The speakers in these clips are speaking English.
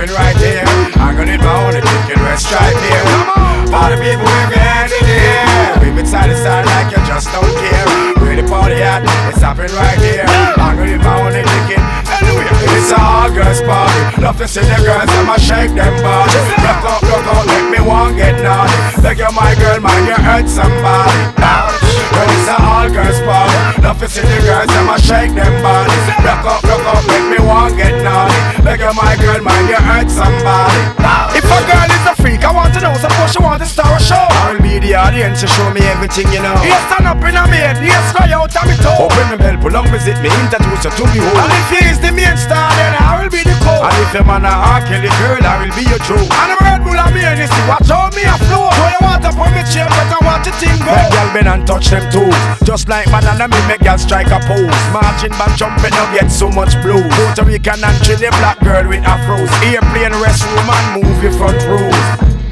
happen right here. I'm gonna need my own ticket, rest right here. Come on, party people with your hand in the air. Wave it side to side like you just don't care. Where the party at? It's happening right here. I'm gonna need my own ticket. Anyway, it's a all girls party. Love to see the girls, I'ma shake them bodies. Rock out, make me want get naughty. Beg you, my girl, mind you hurt somebody. When it's a all girls party, love to see the girls, I'ma shake them bodies. Rock out, make me want get naughty. Beg you, my girl, mind you hurt somebody. If a girl is a freak, I want to know, suppose she want to star a show. I will be the audience to show me everything you know. Yes, stand up in a maid, yes, cry out on me toe. Open the bell, pull up, visit me, introduce you to me home. And if he is the main star, then I will be the coach. And if your man a hawk, kill the girl, I will be your true. And I'm Red Bull and me and you see, watch how me a flow. Throw your water upon me chair, but I watch the thing go. Make y'all bend and touch them toes. Just like banana, me make y'all strike a pose. Marching band jumping, you get so much blues. Puerto Rican and Chile black girl with afros. Airplane restroom and move your front rows.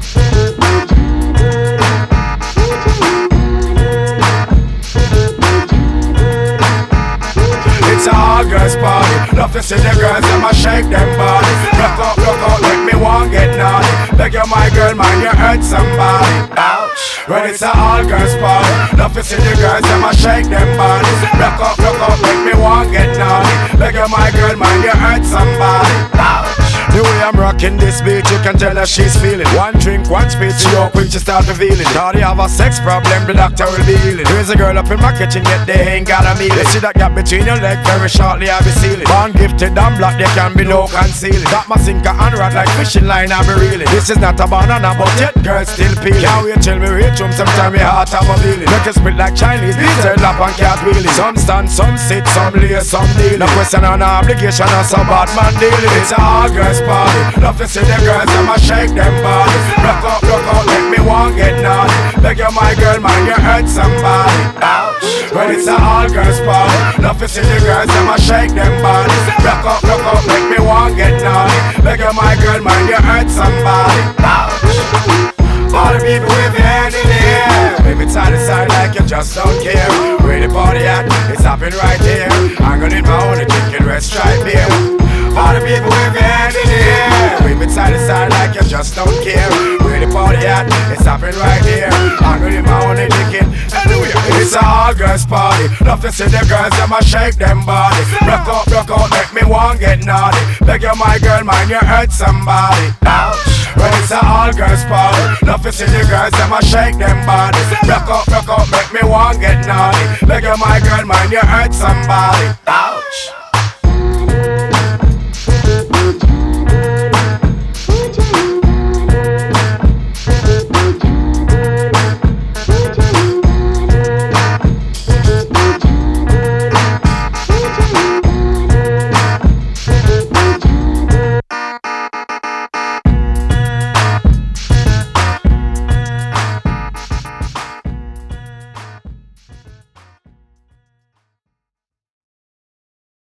It's a all girls party. Love to see the girls, I'ma shake them bodies. Rock out, make me want get naughty. Beg you, my girl, mind you hurt somebody. Ouch. When it's a all girls party, love to see the girls, I'ma shake them bodies. Rock out, make me want get naughty. Beg you, my girl, mind you hurt somebody. Ouch. The way I'm rocking this beat, you can tell her she's feeling. One drink, one spit, she up when she start revealing. Thought you have a sex problem, the doctor will be healing. Raise a girl up in my kitchen, yet they ain't got a meal. You see that gap between your legs, very shortly I'll be sealing. Born gifted and black, there can be no concealing. Got my sinker and rod like fishing line, I'll be reeling. This is not a banana, but yet girls still peeling. Can't wait till me reach home, sometime my heart have a feeling. Make it split like Chinese, turn lap and cat wheeling. Some stand, some sit, some lay, some kneel. No question or no obligation, or some bad man dealing. It's a all girls party. Love to see the girls, I'ma shake them bodies. Rock out, make me want get naughty. Beg you, my girl, mind you hurt somebody. Ouch. When it's a all girls party, love to see the girls, I'ma shake them bodies. Rock out, make me want get naughty. Beg you, my girl, mind you hurt somebody. Ouch. All the people with your hand in the air. Wave it side to side like you just don't care. Where the party at? It's happening right here. I'm gonna need my own drink and rest right here. All the people with your hand in the air. Wave it side to side like you just don't care. Where the party at? It's happening right here. I'm gonna need my own drink and anyway. It's a all girls party. Love to see the girls, I'ma shake them bodies. Rock out, make me want get naughty. Beg you, my girl, mind you hurt somebody. Ouch. When it's a all girls party, love to see the girls, I'ma shake them bodies. Rock out, make me want get naughty. Beg you, my girl, mind you hurt somebody. Ouch.